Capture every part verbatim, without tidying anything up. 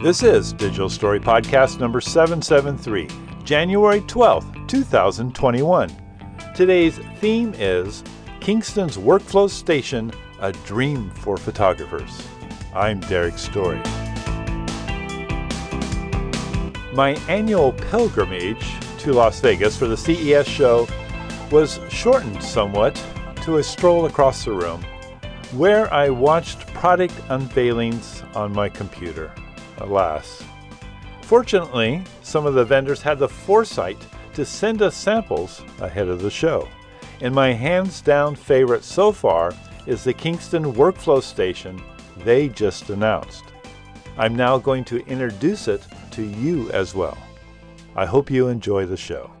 This is Digital Story Podcast number seven seventy-three, January twelfth, two thousand twenty-one. Today's theme is Kingston's Workflow Station, a dream for photographers. I'm Derek Story. My annual pilgrimage to Las Vegas for the C E S show was shortened somewhat to a stroll across the room where I watched product unveilings on my computer. Alas. Fortunately, some of the vendors had the foresight to send us samples ahead of the show. And my hands-down favorite so far is the Kingston Workflow Station they just announced. I'm now going to introduce it to you as well. I hope you enjoy the show.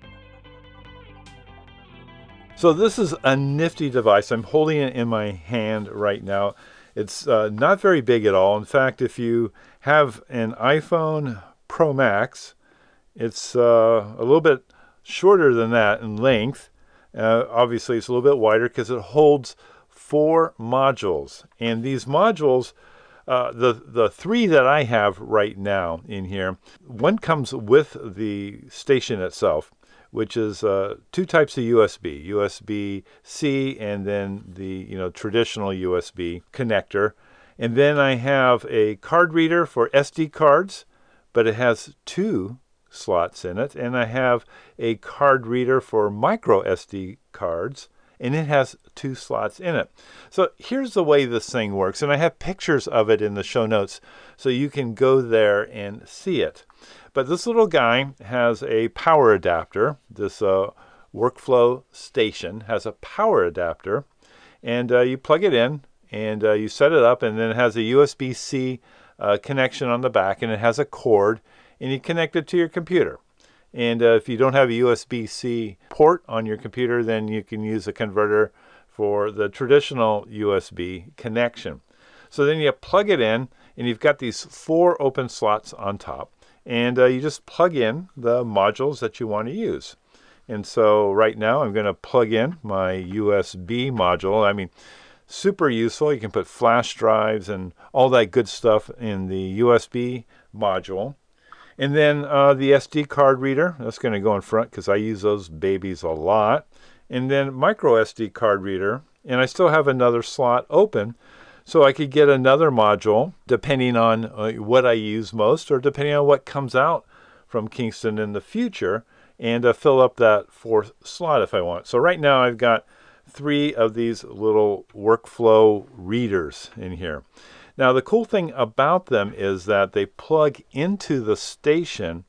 So this is a nifty device. I'm holding it in my hand right now. It's uh, not very big at all. In fact, if you have an iPhone Pro Max, it's uh, a little bit shorter than that in length. Uh, obviously, it's a little bit wider because it holds four modules. And these modules, uh, the, the three that I have right now in here, one comes with the station itself, which is uh, two types of U S B, U S B C, and then the you know traditional U S B connector. And then I have a card reader for S D cards, but it has two slots in it. And I have a card reader for micro S D cards, and it has two slots in it. So here's the way this thing works. And I have pictures of it in the show notes, so you can go there and see it. But this little guy has a power adapter. This uh, workflow station has a power adapter, and uh, you plug it in, and uh, you set it up, and then it has a U S B C uh, connection on the back, and it has a cord, and you connect it to your computer. And uh, if you don't have a U S B C port on your computer, then you can use a converter for the traditional U S B connection. So then you plug it in, and you've got these four open slots on top. And uh, you just plug in the modules that you want to use. And so right now I'm going to plug in my U S B module. I mean, super useful. You can put flash drives and all that good stuff in the U S B module. And then uh, the S D card reader, that's going to go in front because I use those babies a lot. And then micro S D card reader. And I still have another slot open, so I could get another module depending on uh, what I use most, or depending on what comes out from Kingston in the future, and uh, fill up that fourth slot if I want. So right now I've got three of these little workflow readers in here. Now the cool thing about them is that they plug into the station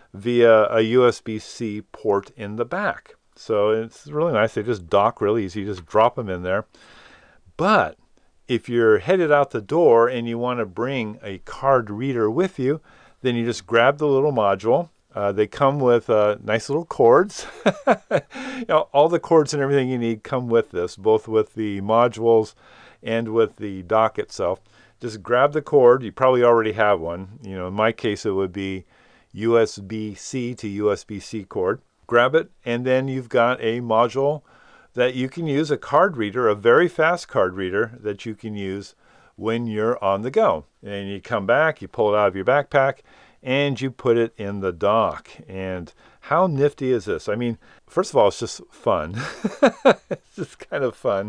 via a U S B C port in the back. So it's really nice. They just dock really easy. You just drop them in there. But if you're headed out the door and you want to bring a card reader with you, then you just grab the little module. Uh, they come with uh, nice little cords. you know, all the cords and everything you need come with this, both with the modules and with the dock itself. Just grab the cord. You probably already have one. You know, in my case, it would be U S B C to U S B C cord. Grab it, and then you've got a module that you can use, a card reader, a very fast card reader that you can use when you're on the go. And you come back, you pull it out of your backpack, and you put it in the dock. And how nifty is this? I mean, first of all, it's just fun. It's just kind of fun.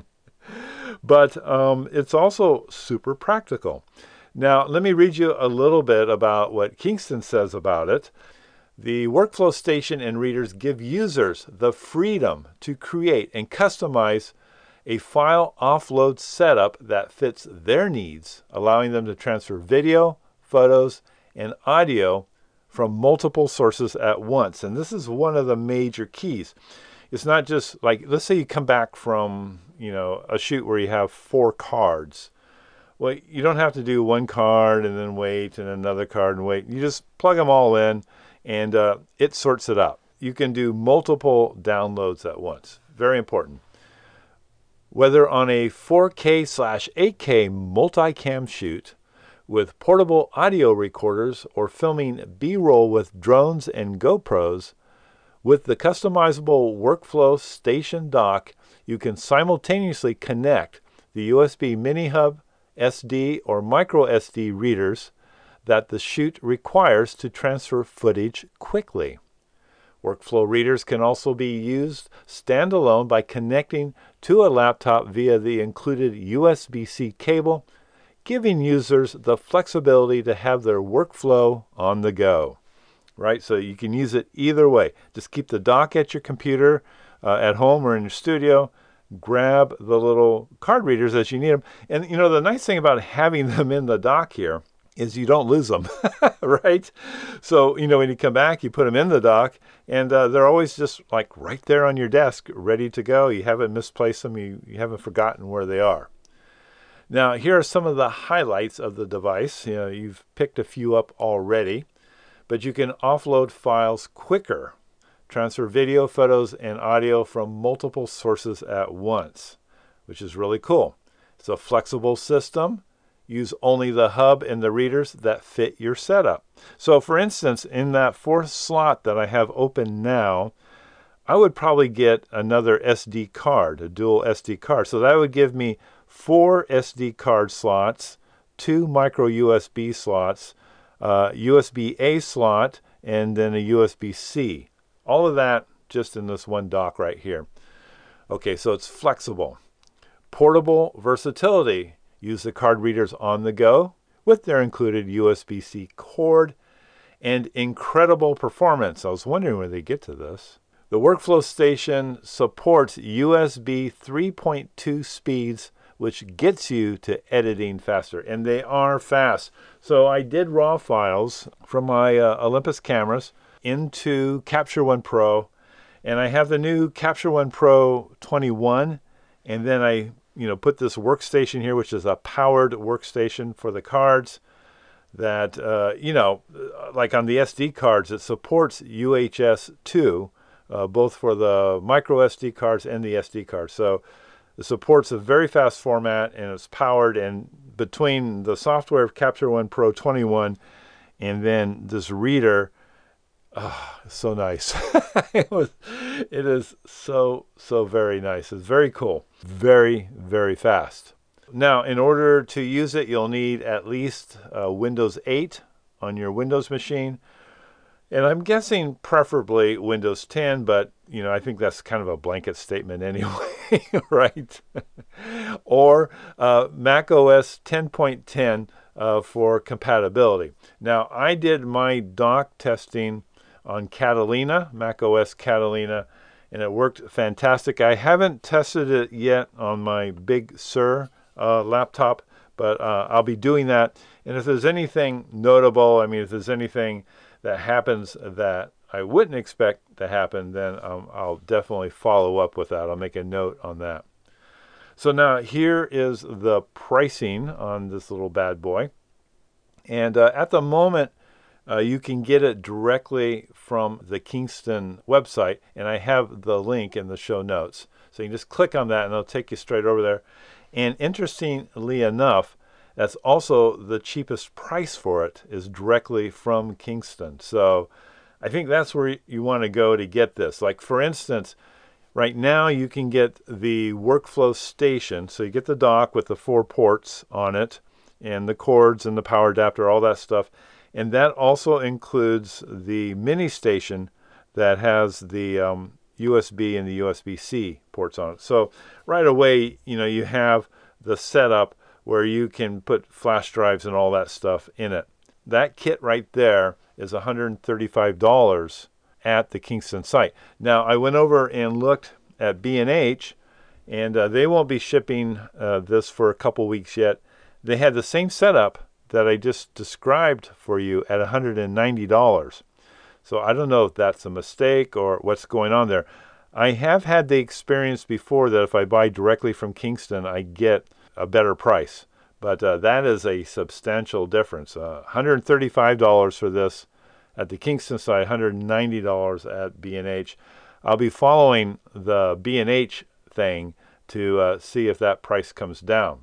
But um, it's also super practical. Now, let me read you a little bit about what Kingston says about it. The workflow station and readers give users the freedom to create and customize a file offload setup that fits their needs, allowing them to transfer video, photos, and audio from multiple sources at once. And this is one of the major keys. It's not just like, let's say you come back from, you know, a shoot where you have four cards. Well, you don't have to do one card and then wait and another card and wait. You just plug them all in, and uh, it sorts it out. You can do multiple downloads at once. Very important. Whether on a four K slash eight K multicam shoot with portable audio recorders or filming B-roll with drones and GoPros, with the customizable workflow station dock, you can simultaneously connect the U S B mini hub, S D, or micro S D readers, that the chute requires to transfer footage quickly. Workflow readers can also be used standalone by connecting to a laptop via the included U S B C cable, giving users the flexibility to have their workflow on the go. Right? So you can use it either way. Just keep the dock at your computer, uh, at home or in your studio. Grab the little card readers as you need them. And, you know, the nice thing about having them in the dock here is you don't lose them, right? So, you know, when you come back, you put them in the dock, and uh, they're always just like right there on your desk, ready to go. You haven't misplaced them. You, you haven't forgotten where they are. Now, here are some of the highlights of the device. You know, you've picked a few up already, but you can offload files quicker, transfer video, photos, and audio from multiple sources at once, which is really cool. It's a flexible system. Use only the hub and the readers that fit your setup. So for instance, in that fourth slot that I have open now, I would probably get another S D card, a dual S D card. So that would give me four S D card slots, two micro U S B slots, uh, U S B A slot, and then a U S B C. All of that just in this one dock right here. Okay, so it's flexible. Portable versatility. Use the card readers on the go with their included U S B C cord, and incredible performance. I was wondering where they get to this. The Workflow Station supports U S B three point two speeds, which gets you to editing faster, and they are fast. So I did RAW files from my uh, Olympus cameras into Capture One Pro, and I have the new Capture One Pro twenty-one, and then I you know, put this workstation here, which is a powered workstation for the cards that, uh, you know, like on the S D cards, it supports U H S two, uh, both for the micro S D cards and the S D cards. So it supports a very fast format, and it's powered, and between the software of Capture One Pro twenty-one and then this reader, oh, it's so nice. it, was, it is so, so very nice. It's very cool. Very, very fast. Now, in order to use it, you'll need at least uh, Windows eight on your Windows machine. And I'm guessing preferably Windows ten, but, you know, I think that's kind of a blanket statement anyway, right? Or uh, Mac O S ten point ten uh, for compatibility. Now, I did my dock testing on Catalina, Mac O S Catalina, and it worked fantastic. I haven't tested it yet on my Big Sur uh, laptop, but uh, I'll be doing that. And if there's anything notable, I mean, if there's anything that happens that I wouldn't expect to happen, then um, I'll definitely follow up with that. I'll make a note on that. So now here is the pricing on this little bad boy. And uh, at the moment, Uh, you can get it directly from the Kingston website, and I have the link in the show notes. So you can just click on that, and it'll take you straight over there. And interestingly enough, that's also the cheapest price for it is directly from Kingston. So I think that's where you want to go to get this. Like, for instance, right now you can get the Workflow Station. So you get the dock with the four ports on it, and the cords and the power adapter, all that stuff. And that also includes the mini station that has the um, U S B and the U S B C ports on it. So right away, you know, you have the setup where you can put flash drives and all that stuff in it. That kit right there is one hundred thirty-five dollars at the Kingston site. Now, I went over and looked at B and H, and uh, they won't be shipping uh, this for a couple weeks yet. They had the same setup that I just described for you at one hundred ninety dollars. So I don't know if that's a mistake or what's going on there. I have had the experience before that if I buy directly from Kingston, I get a better price. But uh, that is a substantial difference. Uh, one hundred thirty-five dollars for this at the Kingston site, one hundred ninety dollars at B and H. I'll be following the B and H thing to uh, see if that price comes down.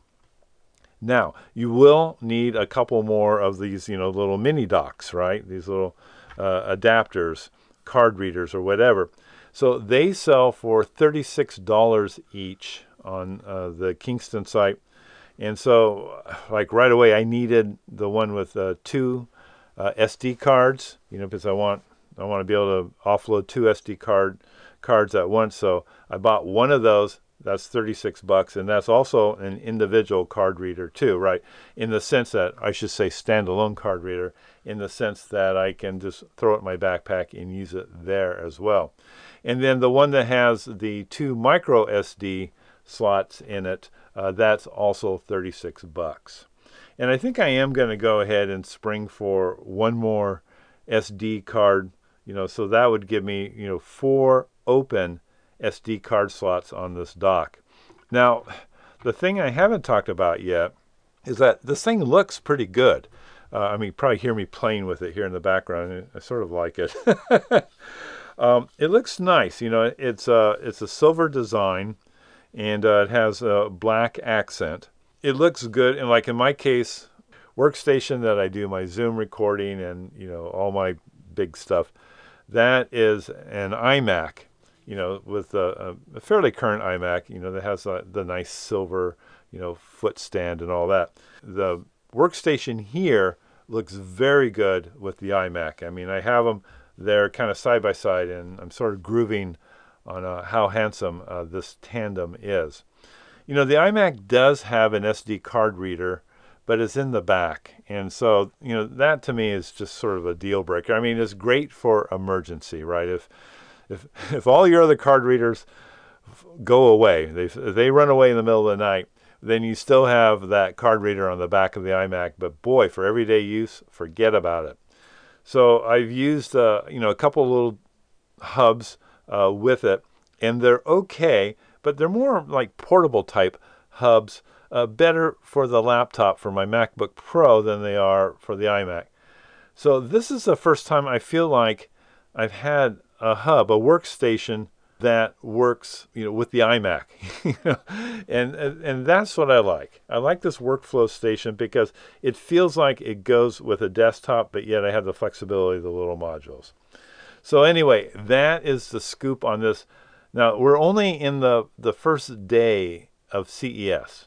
Now, you will need a couple more of these, you know, little mini docks, right? These little uh, adapters, card readers, or whatever. So they sell for thirty-six dollars each on uh, the Kingston site. And so, like right away, I needed the one with uh, two uh, S D cards, you know, because I want I want to be able to offload two S D card cards at once. So I bought one of those. That's thirty-six bucks, and that's also an individual card reader too, right? In the sense that, I should say standalone card reader, in the sense that I can just throw it in my backpack and use it there as well. And then the one that has the two micro S D slots in it, uh, that's also thirty-six bucks. And I think I am going to go ahead and spring for one more S D card, you know, so that would give me, you know, four open S D card slots on this dock. Now, the thing I haven't talked about yet is that this thing looks pretty good. Uh, I mean, you probably hear me playing with it here in the background. I sort of like it. um, it looks nice. You know, it's a, it's a silver design, and uh, it has a black accent. It looks good, and like in my case, workstation that I do my Zoom recording and, you know, all my big stuff, that is an iMac. You know, with a, a fairly current iMac, you know, that has a, the nice silver, you know, foot stand and all that. The workstation here looks very good with the iMac. I mean, I have them there kind of side by side, and I'm sort of grooving on uh, how handsome uh, this tandem is. You know, the iMac does have an S D card reader, but it's in the back. And so, you know, that to me is just sort of a deal breaker. I mean, it's great for emergency, right? If If if all your other card readers go away, they, if they run away in the middle of the night, then you still have that card reader on the back of the iMac. But boy, for everyday use, forget about it. So I've used uh, you know, a couple little hubs uh, with it, and they're okay, but they're more like portable type hubs, uh, better for the laptop for my MacBook Pro than they are for the iMac. So this is the first time I feel like I've had a hub, a workstation that works, you know, with the iMac, you know? and, and and that's what I like. I like this workflow station because it feels like it goes with a desktop, but yet I have the flexibility of the little modules. So anyway, that is the scoop on this. Now, we're only in the the first day of C E S,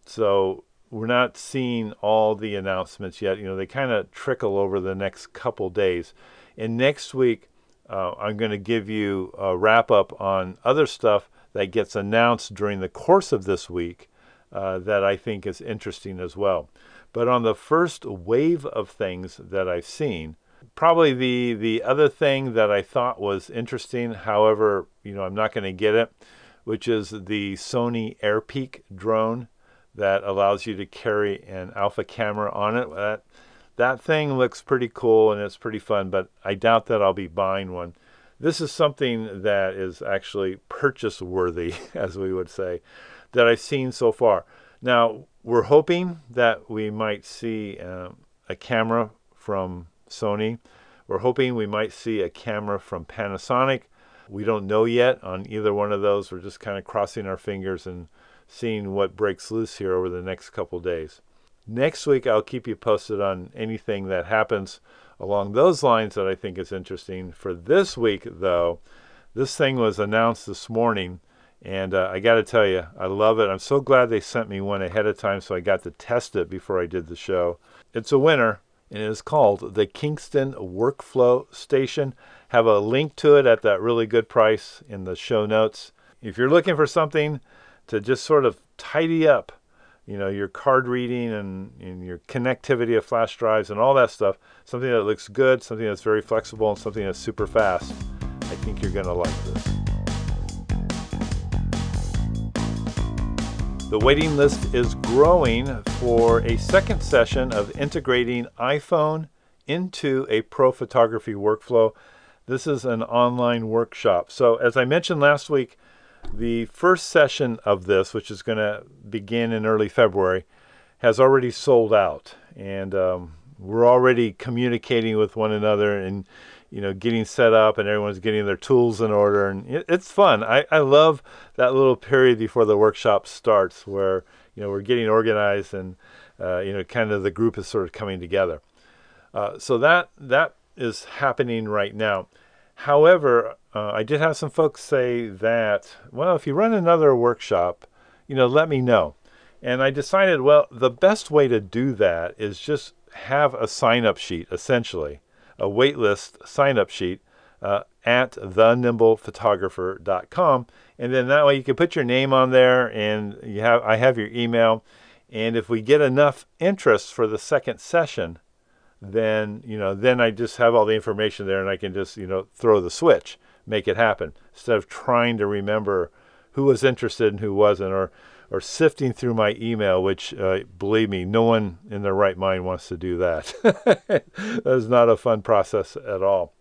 so we're not seeing all the announcements yet. You know, they kind of trickle over the next couple days, and next week, Uh, I'm going to give you a wrap up on other stuff that gets announced during the course of this week uh, that I think is interesting as well. But on the first wave of things that I've seen, probably the, the other thing that I thought was interesting, however, you know, I'm not going to get it, which is the Sony AirPeak drone that allows you to carry an alpha camera on it. That, That thing looks pretty cool and it's pretty fun, but I doubt that I'll be buying one. This is something that is actually purchase worthy, as we would say, that I've seen so far. Now, we're hoping that we might see um, a camera from Sony. We're hoping we might see a camera from Panasonic. We don't know yet on either one of those. We're just kind of crossing our fingers and seeing what breaks loose here over the next couple days. Next week, I'll keep you posted on anything that happens along those lines that I think is interesting. For this week, though, this thing was announced this morning, and uh, I got to tell you, I love it. I'm so glad they sent me one ahead of time so I got to test it before I did the show. It's a winner, and it is called the Kingston Workflow Station. Have a link to it at that really good price in the show notes. If you're looking for something to just sort of tidy up, you know, your card reading and, and your connectivity of flash drives and all that stuff, something that looks good, something that's very flexible, and something that's super fast, I think you're going to like this. The waiting list is growing for a second session of integrating iPhone into a pro photography workflow. This is an online workshop. So as I mentioned last week, the first session of this, which is going to begin in early February, has already sold out. And um, we're already communicating with one another and, you know, getting set up, and everyone's getting their tools in order. And it, it's fun. I, I love that little period before the workshop starts where, you know, we're getting organized and, uh, you know, kind of the group is sort of coming together. Uh, so that that is happening right now. However, uh, I did have some folks say that, well, if you run another workshop, you know, let me know. And I decided, well, the best way to do that is just have a sign-up sheet, essentially, a waitlist sign-up sheet uh, at the nimble photographer dot com. And then that way you can put your name on there, and you have I have your email. And if we get enough interest for the second session, then, you know, then I just have all the information there and I can just, you know, throw the switch, make it happen, instead of trying to remember who was interested and who wasn't, or or sifting through my email, which, uh, believe me, no one in their right mind wants to do that. That is not a fun process at all.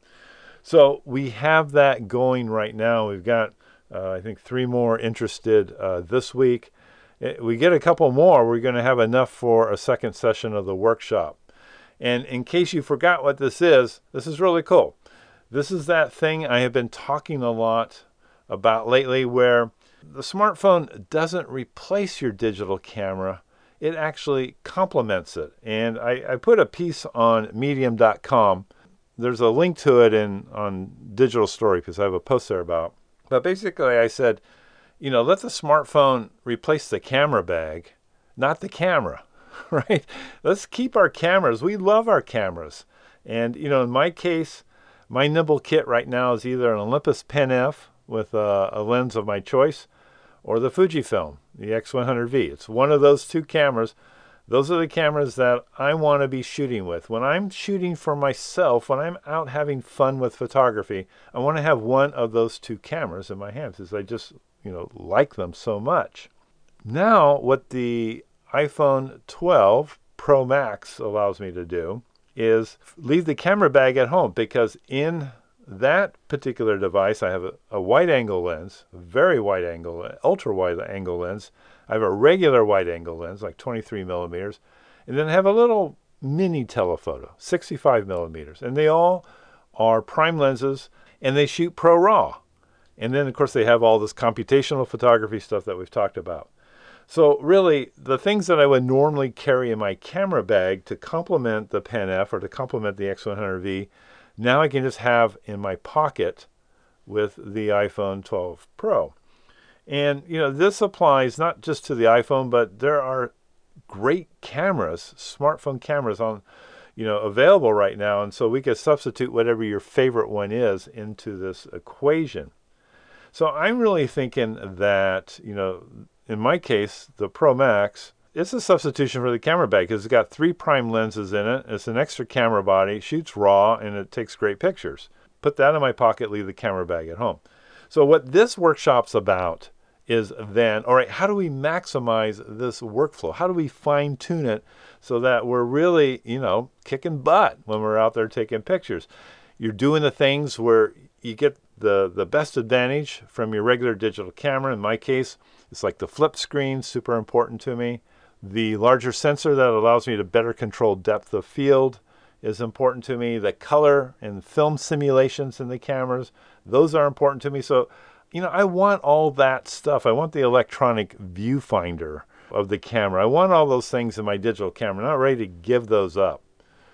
So we have that going right now. We've got, uh, I think, three more interested uh, this week. We get a couple more, we're going to have enough for a second session of the workshop. And in case you forgot what this is, this is really cool. This is that thing I have been talking a lot about lately, where the smartphone doesn't replace your digital camera. It actually complements it. And I, I put a piece on medium dot com. There's a link to it in on Digital Story because I have a post there about. But basically I said, you know, let the smartphone replace the camera bag, not the camera, right? Let's keep our cameras. We love our cameras. And, you know, in my case, my Nimble kit right now is either an Olympus Pen F with a, a lens of my choice, or the Fujifilm, the X one hundred V. It's one of those two cameras. Those are the cameras that I want to be shooting with. When I'm shooting for myself, when I'm out having fun with photography, I want to have one of those two cameras in my hands because I just, you know, like them so much. Now, what the iPhone twelve Pro Max allows me to do is leave the camera bag at home, because in that particular device, I have a, a wide-angle lens, a very wide-angle, ultra-wide-angle lens. I have a regular wide-angle lens, like twenty-three millimeters, and then I have a little mini telephoto, sixty-five millimeters, and they all are prime lenses, and they shoot ProRAW. And then, of course, they have all this computational photography stuff that we've talked about. So really, the things that I would normally carry in my camera bag to complement the Pen F or to complement the X one hundred V, now I can just have in my pocket with the iPhone twelve Pro. And, you know, this applies not just to the iPhone, but there are great cameras, smartphone cameras on, you know, available right now. And so we could substitute whatever your favorite one is into this equation. So I'm really thinking that, you know, in my case, the Pro Max, it's a substitution for the camera bag because it's got three prime lenses in it. It's an extra camera body, shoots RAW, and it takes great pictures. Put that in my pocket, leave the camera bag at home. So what this workshop's about is then, all right, how do we maximize this workflow? How do we fine tune it so that we're really, you know, kicking butt when we're out there taking pictures? You're doing the things where you get the, the best advantage from your regular digital camera. In my case, it's like the flip screen, super important to me. The larger sensor that allows me to better control depth of field is important to me. The color and film simulations in the cameras, those are important to me. So, you know, I want all that stuff. I want the electronic viewfinder of the camera. I want all those things in my digital camera. I'm not ready to give those up.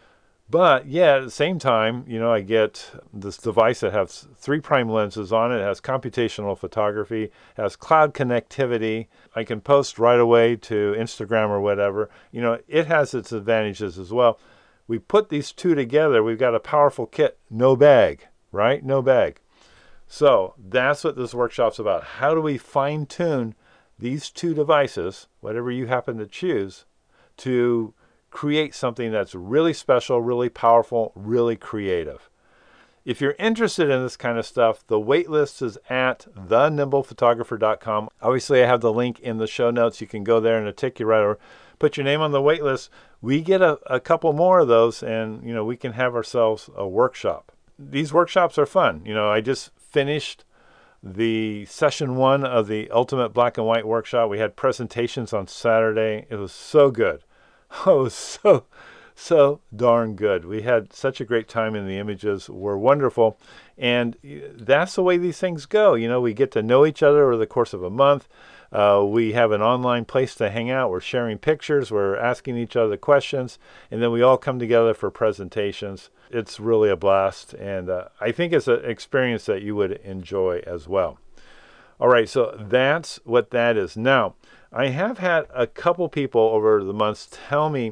But yeah, at the same time, you know, I get this device that has three prime lenses on it. It has computational photography, has cloud connectivity. I can post right away to Instagram or whatever. You know, it has its advantages as well. We put these two together, we've got a powerful kit, no bag, right? No bag. So that's what this workshop's about. How do we fine tune these two devices, whatever you happen to choose, to create something that's really special, really powerful, really creative? If you're interested in this kind of stuff, the waitlist is at the nimble photographer dot com. Obviously, I have the link in the show notes. You can go there and it'll take you right over. Put your name on the waitlist. We get a, a couple more of those, and you know, we can have ourselves a workshop. These workshops are fun. You know, I just finished the session one of the Ultimate Black and White Workshop. We had presentations on Saturday. It was so good. Oh, it was so, so darn good. We had such a great time, and the images were wonderful. And that's the way these things go. You know, we get to know each other over the course of a month. Uh, we have an online place to hang out. We're sharing pictures. We're asking each other questions. And then we all come together for presentations. It's really a blast. And uh, I think it's an experience that you would enjoy as well. All right, so that's what that is. Now, I have had a couple people over the months tell me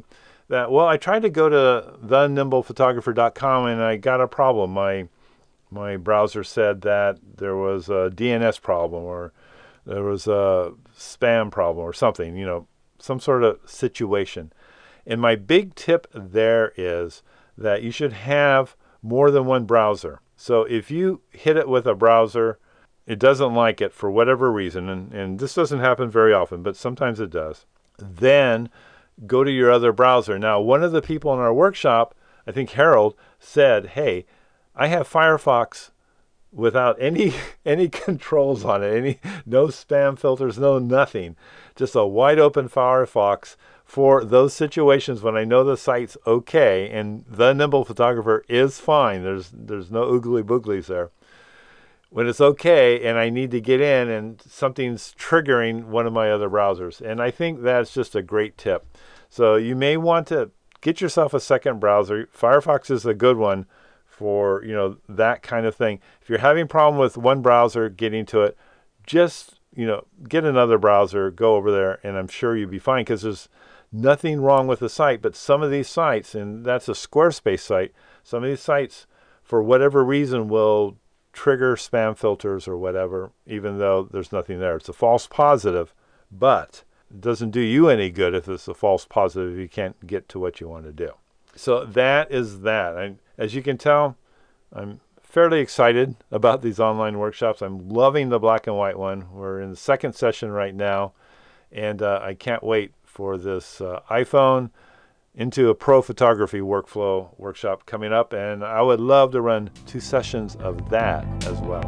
that, well, I tried to go to the nimble photographer dot com and I got a problem. My my browser said that there was a D N S problem or there was a spam problem or something, you know, some sort of situation. And my big tip there is that you should have more than one browser. So if you hit it with a browser, it doesn't like it for whatever reason, and, and this doesn't happen very often, but sometimes it does, then go to your other browser. Now, one of the people in our workshop, I think Harold, said, hey, I have Firefox without any any controls on it, any no spam filters, no nothing, just a wide open Firefox for those situations when I know the site's okay and the Nimble Photographer is fine. There's there's no oogly booglies there. When it's okay and I need to get in and something's triggering one of my other browsers. And I think that's just a great tip. So you may want to get yourself a second browser. Firefox is a good one for, you know, that kind of thing. If you're having a problem with one browser getting to it, just, you know, get another browser, go over there, and I'm sure you'll be fine because there's nothing wrong with the site. But some of these sites, and that's a Squarespace site, some of these sites, for whatever reason, will trigger spam filters or whatever, even though there's nothing there. It's a false positive, but it doesn't do you any good if it's a false positive if you can't get to what you want to do. So that is that. I, as you can tell, I'm fairly excited about these online workshops. I'm loving the black and white one. We're in the second session right now, and uh, I can't wait for this uh, iPhone into a pro photography workflow workshop coming up, and I would love to run two sessions of that as well.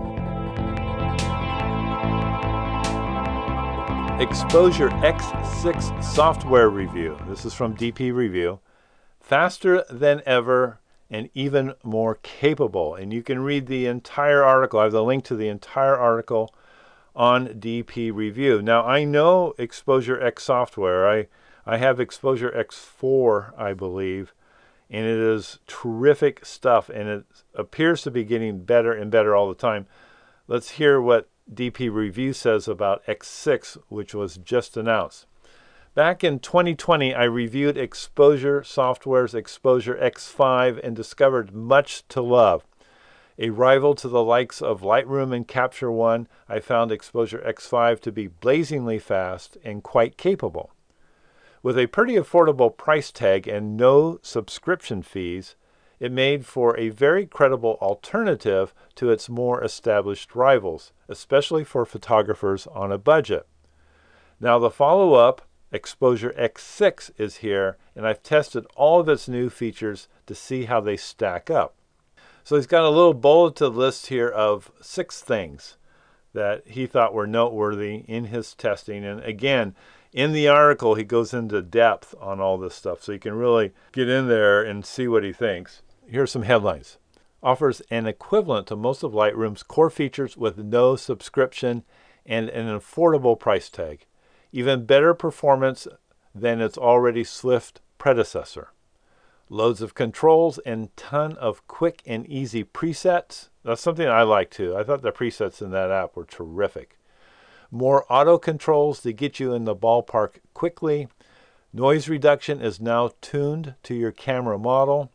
Exposure X six software review. This is from D P Review. Faster than ever and even more capable. And you can read the entire article. I have the link to the entire article on D P Review. Now, I know Exposure X software. I I have Exposure X four, I believe, and it is terrific stuff, and it appears to be getting better and better all the time. Let's hear what D P Review says about X six, which was just announced. Back in twenty twenty, I reviewed Exposure Software's Exposure X five and discovered much to love. A rival to the likes of Lightroom and Capture One, I found Exposure X five to be blazingly fast and quite capable. With a pretty affordable price tag and no subscription fees, it made for a very credible alternative to its more established rivals, especially for photographers on a budget. Now the follow-up, Exposure X six, is here, and I've tested all of its new features to see how they stack up. So he's got a little bulleted list here of six things that he thought were noteworthy in his testing. And again, in the article, he goes into depth on all this stuff, so you can really get in there and see what he thinks. Here's some headlines. Offers an equivalent to most of Lightroom's core features with no subscription and an affordable price tag. Even better performance than its already swift predecessor. Loads of controls and ton of quick and easy presets. That's something I like too. I thought the presets in that app were terrific. More auto controls to get you in the ballpark quickly. Noise reduction is now tuned to your camera model.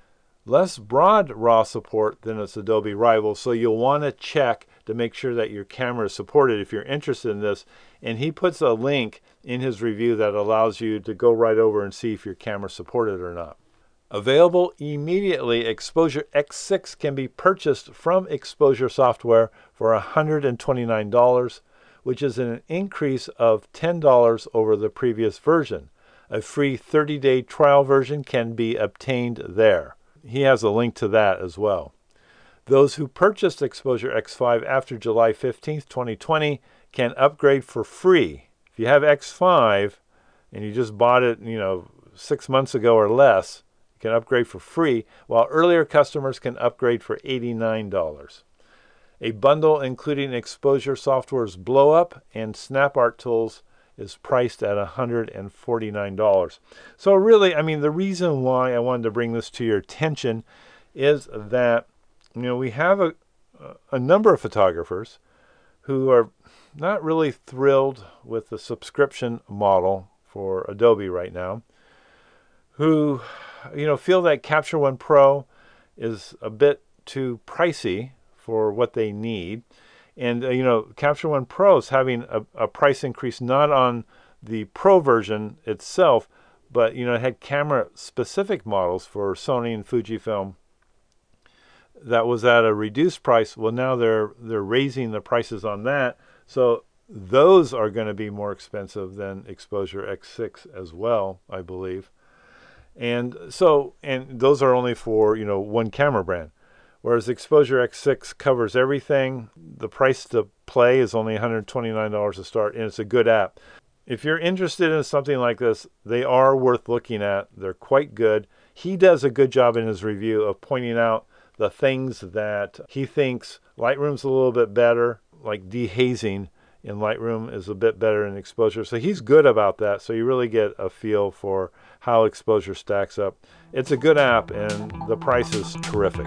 Less broad RAW support than its Adobe rival, so you'll want to check to make sure that your camera is supported if you're interested in this. And he puts a link in his review that allows you to go right over and see if your camera is supported or not. Available immediately, Exposure X six can be purchased from Exposure Software for one hundred twenty-nine dollars, which is an increase of ten dollars over the previous version. A free thirty-day trial version can be obtained there. He has a link to that as well. Those who purchased Exposure X five after July fifteenth, twenty twenty can upgrade for free. If you have X five and you just bought it, you know, six months ago or less, you can upgrade for free, while earlier customers can upgrade for eighty-nine dollars. A bundle including Exposure Software's Blow Up and SnapArt tools is priced at one hundred forty-nine dollars. So really, I mean, the reason why I wanted to bring this to your attention is that, you know, we have a, a number of photographers who are not really thrilled with the subscription model for Adobe right now. who, you know, feel that Capture One Pro is a bit too pricey for what they need. And, uh, you know, Capture One Pro is having a, a price increase not on the Pro version itself, but, you know, it had camera-specific models for Sony and Fujifilm that was at a reduced price. Well, now they're they're raising the prices on that. So those are going to be more expensive than Exposure X six as well, I believe. And so, and those are only for, you know, one camera brand. Whereas Exposure X six covers everything. The price to play is only one hundred twenty-nine dollars to start, and it's a good app. If you're interested in something like this, they are worth looking at. They're quite good. He does a good job in his review of pointing out the things that he thinks Lightroom's a little bit better, like dehazing in Lightroom is a bit better in Exposure. So he's good about that. So you really get a feel for how Exposure stacks up. It's a good app, and the price is terrific.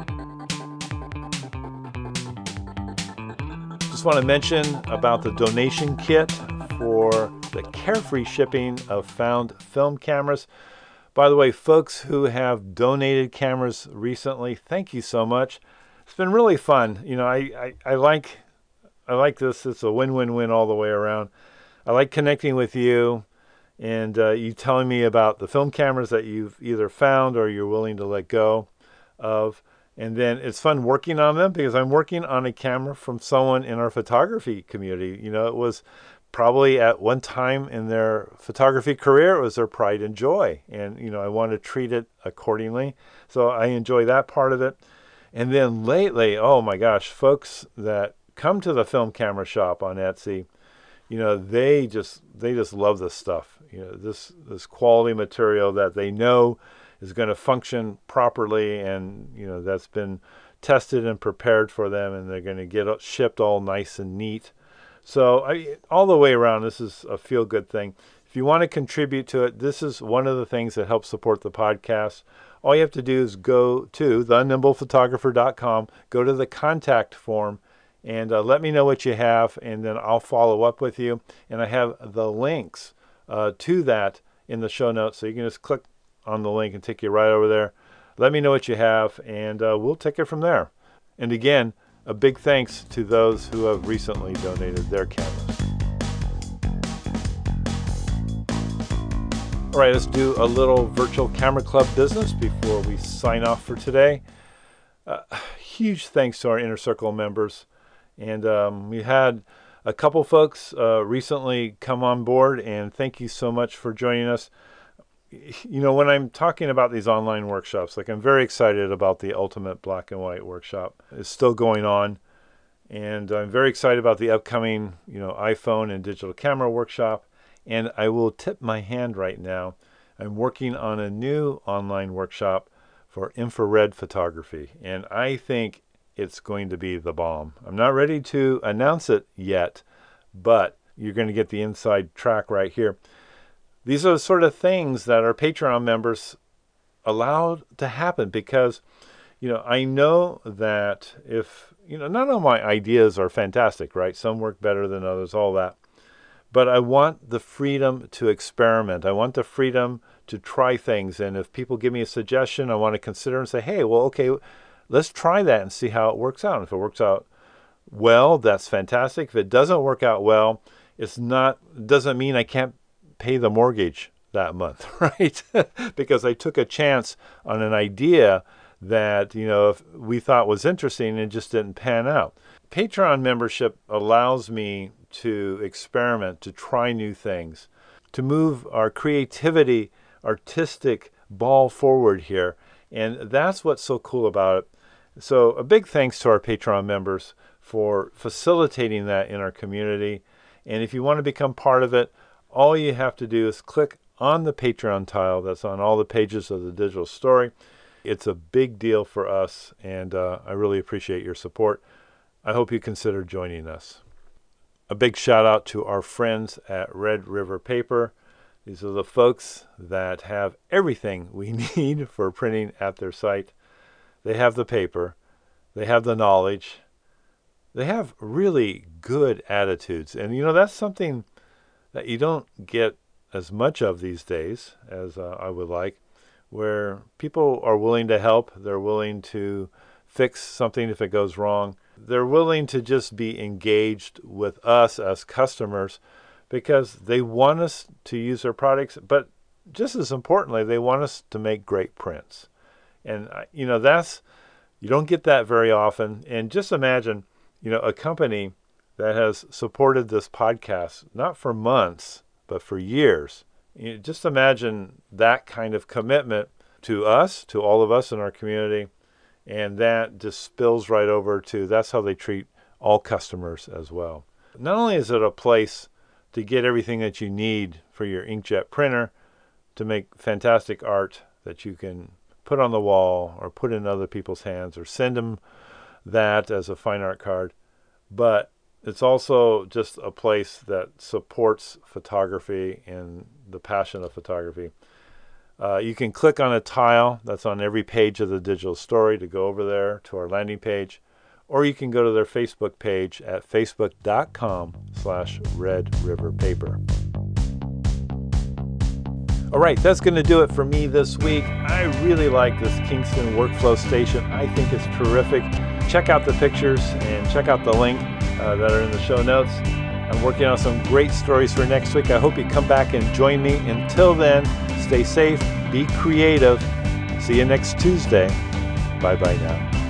Just want to mention about the donation kit for the carefree shipping of found film cameras. By the way, folks who have donated cameras recently, thank you so much. It's been really fun. You know, I, I, I like I like this. It's a win-win-win all the way around. I like connecting with you and uh, you telling me about the film cameras that you've either found or you're willing to let go of. And then it's fun working on them because I'm working on a camera from someone in our photography community. You know, it was probably at one time in their photography career, it was their pride and joy. And, you know, I want to treat it accordingly. So I enjoy that part of it. And then lately, oh my gosh, folks that come to the film camera shop on Etsy, you know, they just they just love this stuff. You know, this this quality material that they know is going to function properly, and you know that's been tested and prepared for them, and they're going to get shipped all nice and neat. So I, all the way around, this is a feel-good thing. If you want to contribute to it, this is one of the things that helps support the podcast. All you have to do is go to the nimble photographer dot com, go to the contact form, and uh, let me know what you have, and then I'll follow up with you. And I have the links uh, to that in the show notes, so you can just click on the link and take you right over there. Let me know what you have, and uh, we'll take it from there. And again, a big thanks to those who have recently donated their cameras. All right, let's do a little virtual camera club business before we sign off for today. Uh, huge thanks to our Inner Circle members. And um, we had a couple folks uh, recently come on board, and thank you so much for joining us. You know, when I'm talking about these online workshops, like I'm very excited about the Ultimate Black and White workshop. It's still going on, and I'm very excited about the upcoming, you know, iPhone and digital camera workshop. And I will tip my hand right now. I'm working on a new online workshop for infrared photography, and I think it's going to be the bomb. I'm not ready to announce it yet, but you're going to get the inside track right here. These are the sort of things that our Patreon members allowed to happen because, you know, I know that if, you know, none of my ideas are fantastic, right? Some work better than others, all that. But I want the freedom to experiment. I want the freedom to try things. And if people give me a suggestion, I want to consider and say, hey, well, okay, let's try that and see how it works out. And if it works out well, that's fantastic. If it doesn't work out well, it's not, doesn't mean I can't pay the mortgage that month, right? Because I took a chance on an idea that, you know, if we thought was interesting and just didn't pan out. Patreon membership allows me to experiment, to try new things, to move our creativity, artistic ball forward here. And that's what's so cool about it. So a big thanks to our Patreon members for facilitating that in our community. And if you want to become part of it, all you have to do is click on the Patreon tile that's on all the pages of the digital story. It's a big deal for us, and uh, I really appreciate your support. I hope you consider joining us. A big shout out to our friends at Red River Paper. These are the folks that have everything we need for printing at their site. They have the paper, they have the knowledge, they have really good attitudes. And you know, that's something that you don't get as much of these days as uh, I would like, where people are willing to help. They're willing to fix something if it goes wrong. They're willing to just be engaged with us as customers because they want us to use their products, but just as importantly, they want us to make great prints. And, you know, that's, you don't get that very often. And just imagine, you know, a company that has supported this podcast, not for months, but for years. You know, just imagine that kind of commitment to us, to all of us in our community. And that just spills right over to, that's how they treat all customers as well. Not only is it a place to get everything that you need for your inkjet printer to make fantastic art that you can put on the wall or put in other people's hands or send them that as a fine art card, but it's also just a place that supports photography and the passion of photography. Uh, you can click on a tile that's on every page of the digital story to go over there to our landing page, or you can go to their Facebook page at facebook.com slash Red River Paper. All right, that's going to do it for me this week. I really like this Kingston Workflow Station. I think it's terrific. Check out the pictures and check out the link uh, that are in the show notes. I'm working on some great stories for next week. I hope you come back and join me. Until then, stay safe, be creative. See you next Tuesday. Bye-bye now.